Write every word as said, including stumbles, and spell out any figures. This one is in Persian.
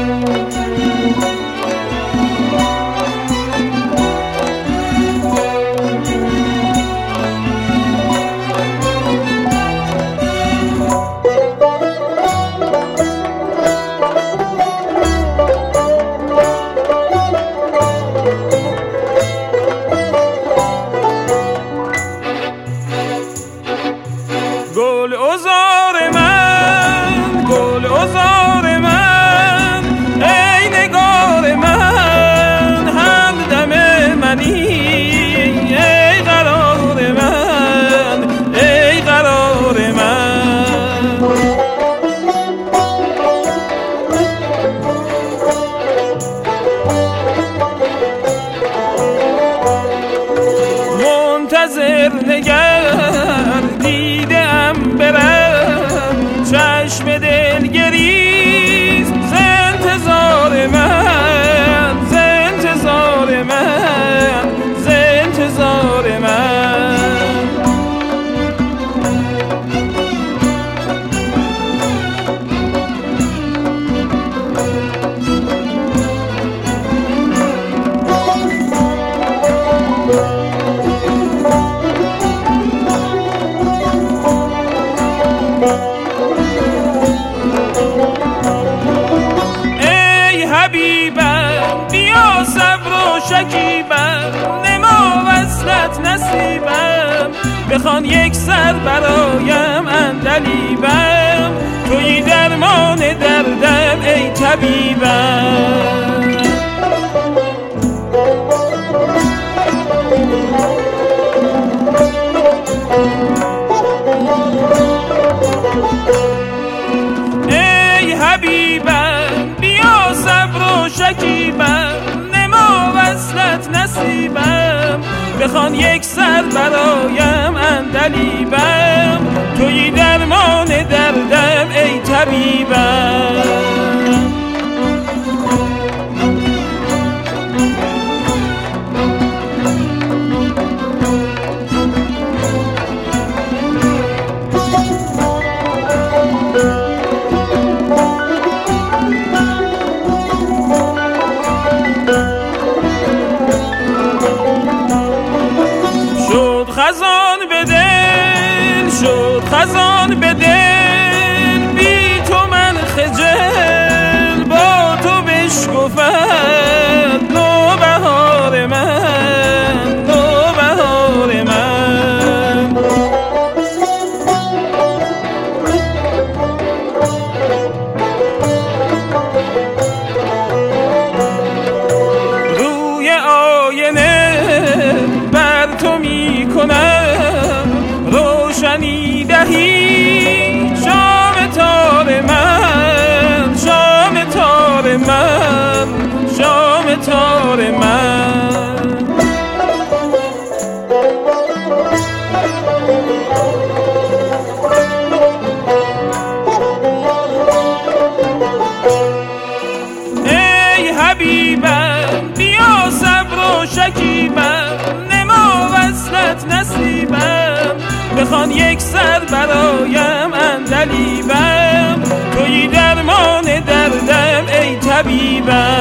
گل عذار من، گل عذار من، ای نگار من، همدم منی، ای قرار من، ای قرار من. منتظر نگر دیدم برم، چشم دلگریز ز انتظار من، ز انتظار من، ز انتظار من. ای حبیبم بیا صبر و شکیبم، نما وصلت نصیبم، بخوان یک سر برایم عندلیبم، تویی درمان دردم ای طبیبم. ای حبیبم بیا صبر و شکیبم، نما وصلت نصیبم، بخوان یک سر برایم عندلیبم، تویی درمان دردم ای طبیبم. خزان به دل شد، خزان به دل، بی تو من خجل، با تو بشکفد نوبهار من، نوبهار من. روی آینه بر تو می کنم، روشنی دهی شام تار من، شام تار من، شام تار من. ای حبیبم بیا صبر و شکیبم، نما وصلت نصیبم، بخوان یک سر برایم عندلیبم، تویی درمان دردم ای طبیبم.